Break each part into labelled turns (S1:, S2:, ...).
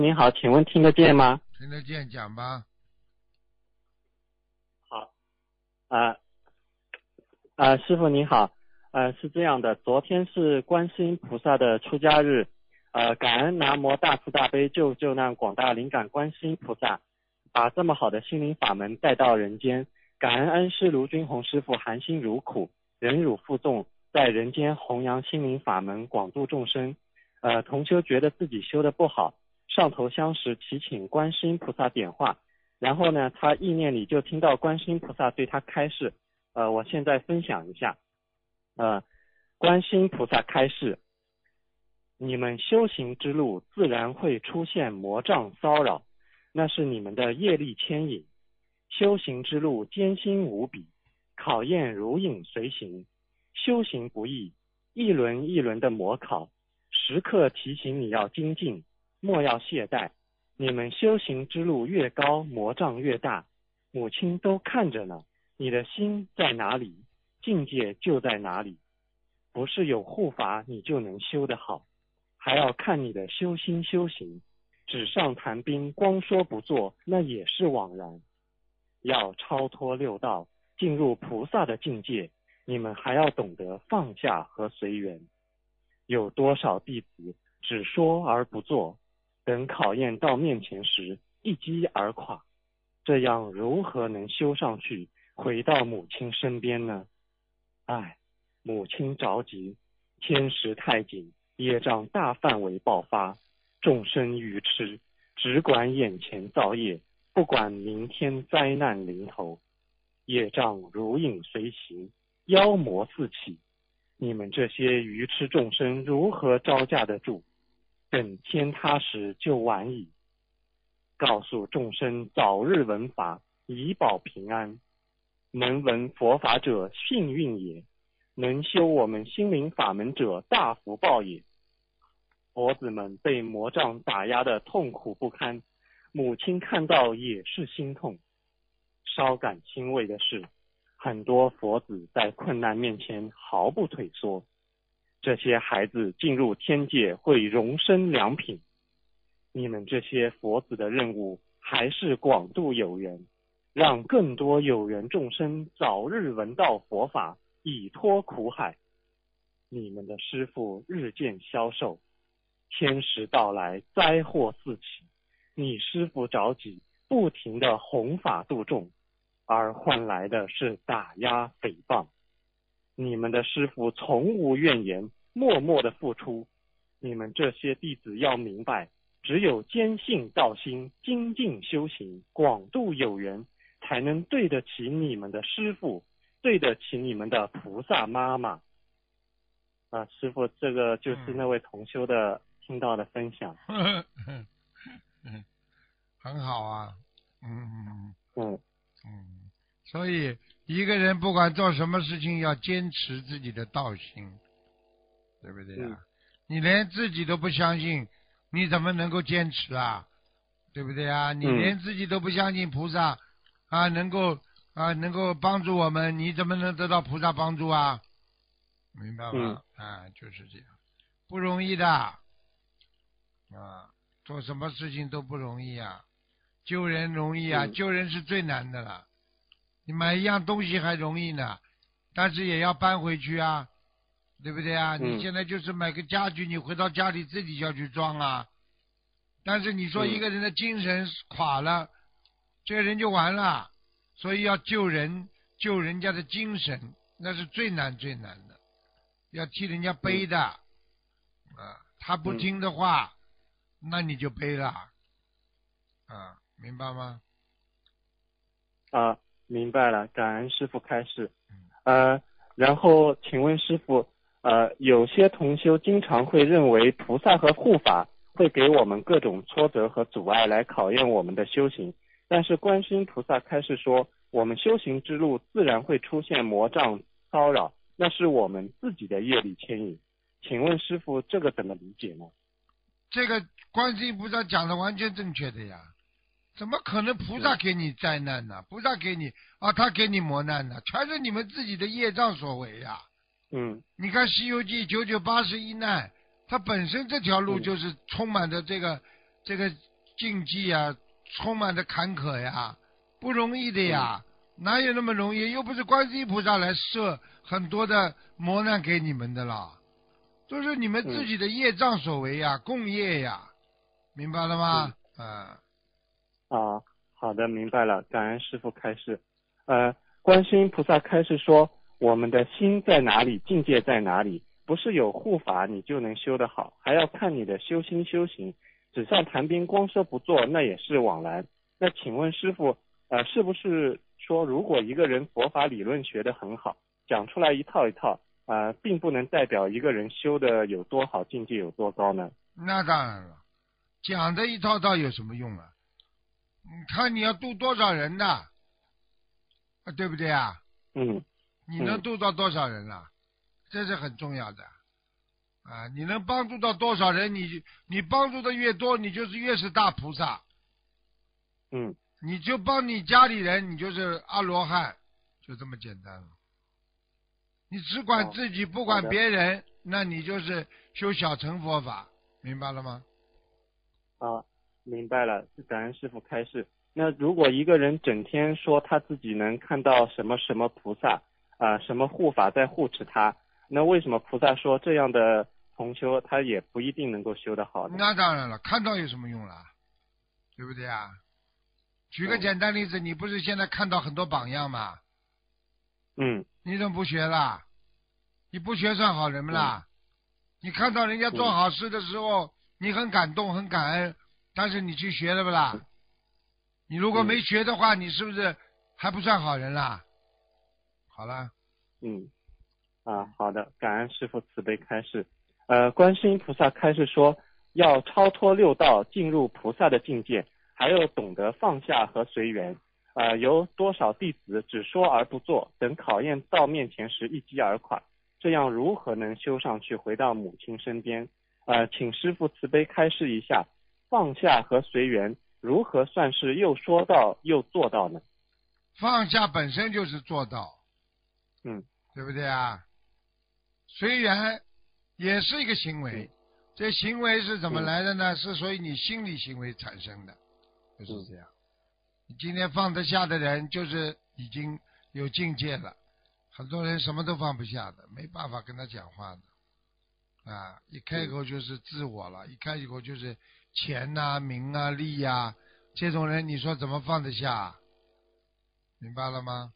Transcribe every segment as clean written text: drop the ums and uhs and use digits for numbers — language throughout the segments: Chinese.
S1: 您好，请问听得见吗？
S2: 听得见，讲吧。
S1: 好，师傅您好，是这样的，昨天是观世音菩萨的出家日，感恩南无大慈大悲救救难广大灵感观世音菩萨，把这么好的心灵法门带到人间，感恩恩师卢军宏师傅含辛茹苦，忍辱负重，在人间弘扬心灵法门，广度众生。同修觉得自己修得不好，上头香时祈请观世音菩萨点化，然后呢，他意念里就听到观世音菩萨对他开示，我现在分享一下，观世音菩萨开示，你们修行之路自然会出现魔障骚扰，那是你们的业力牵引，修行之路艰辛无比，考验如影随形，修行不易，一轮一轮的魔考，时刻提醒你要精进，莫要懈怠。你们修行之路越高，魔障越大，母亲都看着呢，你的心在哪里，境界就在哪里。不是有护法你就能修得好，还要看你的修心修行。纸上谈兵，光说不做，那也是枉然。要超脱六道，进入菩萨的境界，你们还要懂得放下和随缘。有多少弟子只说而不做，等考验到面前时一击而垮，这样如何能修上去，回到母亲身边呢？唉，母亲着急，天时太紧，业障大范围爆发，众生愚痴，只管眼前造业，不管明天灾难临头，业障如影随形，妖魔四起，你们这些愚痴众生如何招架得住？等天塌时就晚矣。告诉众生早日闻法，以保平安。能闻佛法者幸运也，能修我们心灵法门者大福报也。佛子们被魔障打压得痛苦不堪，母亲看到也是心痛。稍感欣慰的是，很多佛子在困难面前毫不退缩，这些孩子进入天界会荣升良品。你们这些佛子的任务还是广度有缘，让更多有缘众生早日闻到佛法，以脱苦海。你们的师父日渐消瘦，天时到来，灾祸四起，你师父着急，不停地弘法度众，而换来的是打压诽谤。你们的师父从无怨言，默默的付出。你们这些弟子要明白，只有坚信道心，精进修行，广度有缘，才能对得起你们的师父，对得起你们的菩萨妈妈。师父，这个就是那位同修的听到的分享。
S2: 很好啊。所以一个人不管做什么事情，要坚持自己的道心，对不对啊？你连自己都不相信，你怎么能够坚持啊？对不对啊？你连自己都不相信菩萨能够帮助我们，你怎么能得到菩萨帮助啊？明白吗？就是这样，不容易的做什么事情都不容易啊。救人容易啊，救人是最难的了。你买一样东西还容易呢，但是也要搬回去啊，对不对啊？你现在就是买个家具，你回到家里自己就要去装啊。但是你说一个人的精神垮了，这个人就完了。所以要救人，救人家的精神，那是最难最难的，要替人家背的他不听的话，那你就背了明白吗？
S1: 明白了，感恩师父开示。然后请问师父，有些同修经常会认为菩萨和护法会给我们各种挫折和阻碍来考验我们的修行，但是观世音菩萨开示说，我们修行之路自然会出现魔障骚扰，那是我们自己的业力牵引。请问师父，这个怎么理解呢？
S2: 这个观世音菩萨讲的完全正确的呀，怎么可能菩萨给你灾难呢？菩萨给你他给你磨难呢，全是你们自己的业障所为呀。你看《西游记》991难，它本身这条路就是充满着这个禁忌呀，充满着坎坷呀，不容易的呀，哪有那么容易？又不是观世音菩萨来设很多的磨难给你们的啦，都是你们自己的业障所为呀，共业呀，明白了吗？
S1: 好的，明白了，感恩师父开示。观世音菩萨开示说，我们的心在哪里，境界在哪里，不是有护法你就能修得好，还要看你的修心修行。纸上谈兵，光说不做，那也是枉然。那请问师父，是不是说，如果一个人佛法理论学得很好，讲出来一套一套，并不能代表一个人修的有多好，境界有多高呢？
S2: 那当然了，讲的一套套有什么用啊？看你要度多少人呐，对不对啊？你能度到多少人啊？这是很重要的啊！你能帮助到多少人，你帮助的越多，你就是越是大菩萨。你就帮你家里人，你就是阿罗汉，就这么简单了。你只管自己，不管别人，那你就是修小乘佛法，明白了吗？
S1: 明白了，感恩师父开示。那如果一个人整天说他自己能看到什么什么菩萨什么护法在护持他，那为什么菩萨说这样的同修他也不一定能够修得好呢？
S2: 那当然了，看到有什么用啦，对不对啊？举个简单例子，你不是现在看到很多榜样吗？你怎么不学啦？你不学算好人啦？你看到人家做好事的时候，你很感动很感恩，但是你去学了不啦？你如果没学的话，你是不是还不算好人啦？好了。
S1: 好的，感恩师父慈悲开示。观世音菩萨开示说，要超脱六道，进入菩萨的境界，还要懂得放下和随缘。有多少弟子只说而不做，等考验到面前时一击而垮，这样如何能修上去，回到母亲身边？请师父慈悲开示一下，放下和随缘如何算是又说到又做到呢？
S2: 放下本身就是做到，对不对啊？随缘也是一个行为，这行为是怎么来的呢？是属于你心理行为产生的，就是这样。你今天放得下的人，就是已经有境界了。很多人什么都放不下的，没办法跟他讲话的。一开口就是自我了，一开口就是钱啊、名啊、利啊，这种人你说怎么放得下？明白了吗？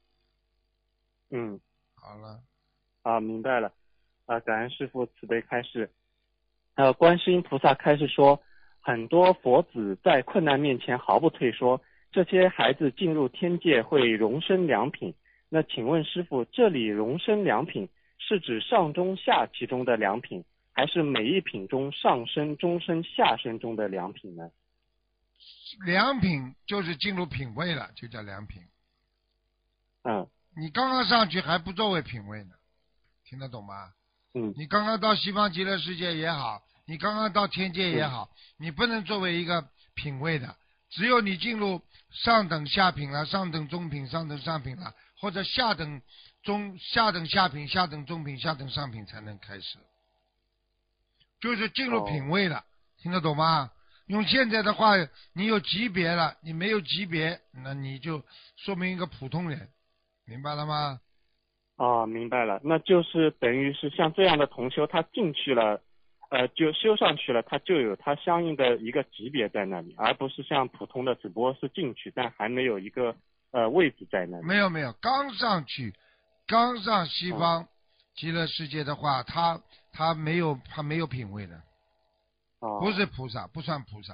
S2: 好了。
S1: 明白了。感恩师父慈悲开示。观世音菩萨开示说，很多佛子在困难面前毫不退缩，这些孩子进入天界会荣升良品。那请问师父，这里荣升良品是指上中下其中的良品，还是每一品中上升、中升、下升中的良品呢？
S2: 良品就是进入品位了，就叫良品。你刚刚上去还不作为品位呢，听得懂吗？你刚刚到西方极乐世界也好，你刚刚到天界也好，你不能作为一个品位的，只有你进入上等下品了，上等中品，上等上品了，或者下等下品，下等中品，下等上品才能开始，就是进入品位了，听得懂吗？用现在的话，你有级别了，你没有级别，那你就说明一个普通人，明白了吗？
S1: 明白了，那就是等于是像这样的同修，他进去了，就修上去了，他就有他相应的一个级别在那里，而不是像普通的只不过是进去，但还没有一个位置在那里。
S2: 没有，刚上去，刚上西方极乐世界的话，他没有品位的，不是菩萨，不算菩萨。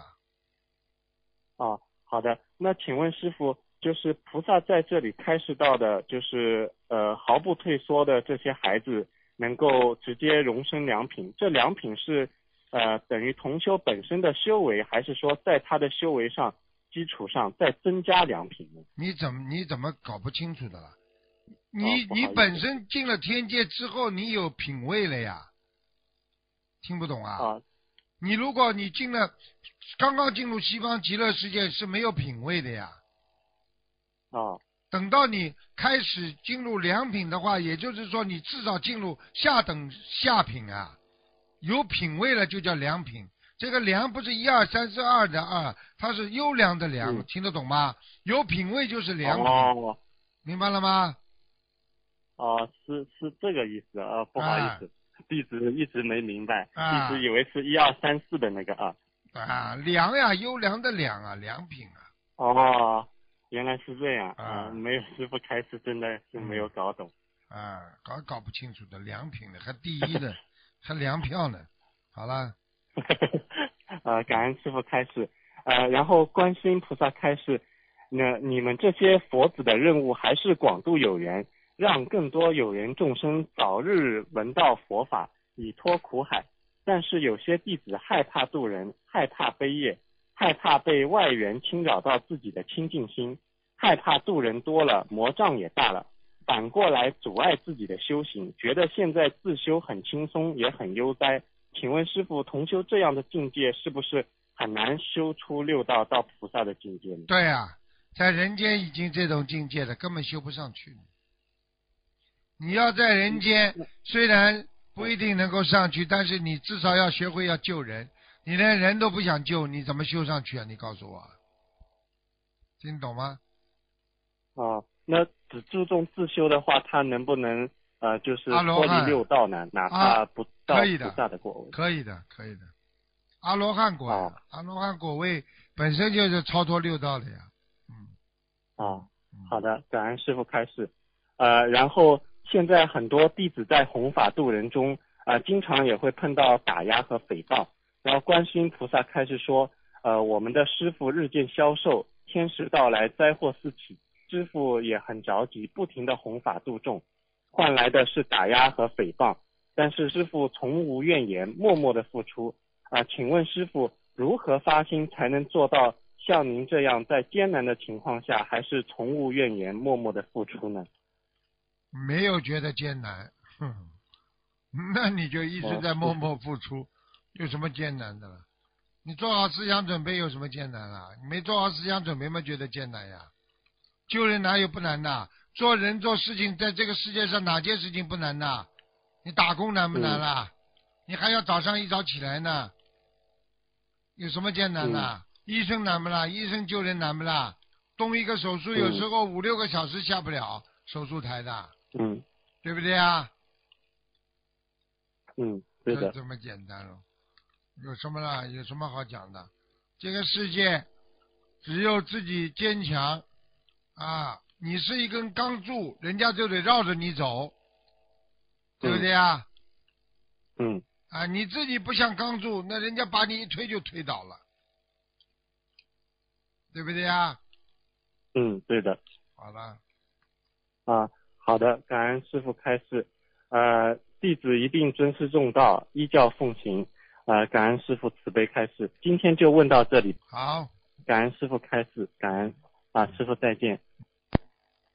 S1: 好的，那请问师父，就是菩萨在这里开示到的，就是毫不退缩的这些孩子能够直接荣升良品，这良品是等于同修本身的修为，还是说在他的修为上基础上再增加良品呢？
S2: 你怎么搞不清楚的了？你本身进了天界之后，你有品位了呀？听不懂啊？你如果你刚刚进入西方极乐世界是没有品位的呀。等到你开始进入良品的话，也就是说你至少进入下等下品啊，有品位了就叫良品。 这个良不是1、2、3、4、2的2，它是优良的良，听得懂吗？有品位就是良品，明白了吗？
S1: 是这个意思啊，不好意思，弟子一直没明白，一直以为是1、2、3、4的那个
S2: 良呀，优良的良啊，良品
S1: 啊。原来是这样没有师傅开示，真的是没有搞懂
S2: 搞不清楚的，良品的还第一的，还粮票呢。好了，
S1: 感恩师傅开示然后观世音菩萨开示，那你们这些佛子的任务还是广度有缘，让更多有缘众生早日闻到佛法，以脱苦海。但是有些弟子害怕度人，害怕悲业，害怕被外缘侵扰到自己的清净心，害怕度人多了魔障也大了，反过来阻碍自己的修行，觉得现在自修很轻松也很悠哉。请问师父，同修这样的境界是不是很难修出六道到菩萨的境界呢？
S2: 对在人间已经这种境界了，根本修不上去。你要在人间虽然不一定能够上去，但是你至少要学会要救人。你连人都不想救，你怎么修上去啊？你告诉我，听懂吗？
S1: 那只注重自修的话，他能不能就是脱离六道呢？哪怕不到菩萨的果位？
S2: 可以的。阿罗汉果阿罗汉果位本身就是超脱六道的呀。
S1: 好的，感恩师父开示。然后现在很多弟子在弘法度人中经常也会碰到打压和诽谤。然后观世音菩萨开始说我们的师父日渐消瘦，天时到来灾祸四起，师父也很着急，不停的弘法度众，换来的是打压和诽谤，但是师父从无怨言，默默的付出请问师父如何发心才能做到像您这样在艰难的情况下还是从无怨言，默默的付出呢？
S2: 没有觉得艰难那你就一直在默默付出有什么艰难的了？你做好思想准备有什么艰难啊？你没做好思想准备吗？觉得艰难呀？救人哪有不难的？做人做事情，在这个世界上哪件事情不难的？你打工难不难啦？你还要早上一早起来呢，有什么艰难的？医生难不啦？医生救人难不啦？动一个手术有时候5、6个小时下不了手术台的，对不对啊？
S1: 对的。
S2: 这么简单了，有什么啦？有什么好讲的？这个世界只有自己坚强你是一根钢柱，人家就得绕着你走，对不对啊？你自己不像钢柱，那人家把你一推就推倒了，对不对啊？
S1: 对的。
S2: 好了。
S1: 好的，感恩师父开示。弟子一定尊师重道，依教奉行。感恩师父慈悲开示。今天就问到这里。
S2: 好，
S1: 感恩师父开示，感恩师父再见。